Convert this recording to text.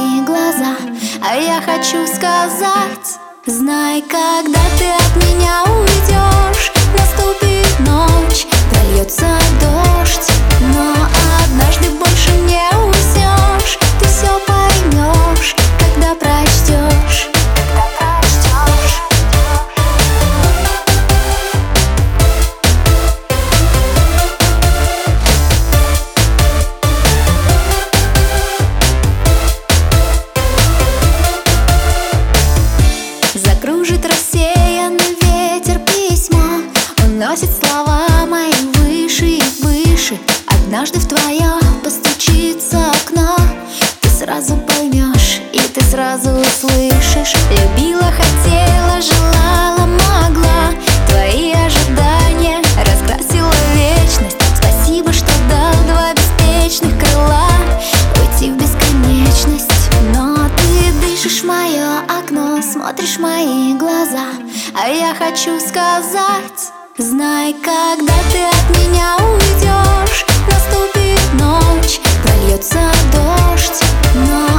мои глаза, а я хочу сказать: знай, когда ты от меня уйдешь, наступит ночь, прольется дождь, но однажды больше не уснешь. Ты все поймешь, когда прочтешь. Закружит рассеянный ветер письмо, уносит слова мои выше и выше. Однажды в твое постучится окно, ты сразу поймешь и ты сразу услышишь. Любила, хотела, желала, могла. Твои ожидания раскрасила вечность. Спасибо, что дал два беспечных крыла уйти в бесконечность. Но ты дышишь в мое окно, смотришь в мои глаза, а я хочу сказать: знай, когда ты от меня уйдешь, наступит ночь, прольется дождь, но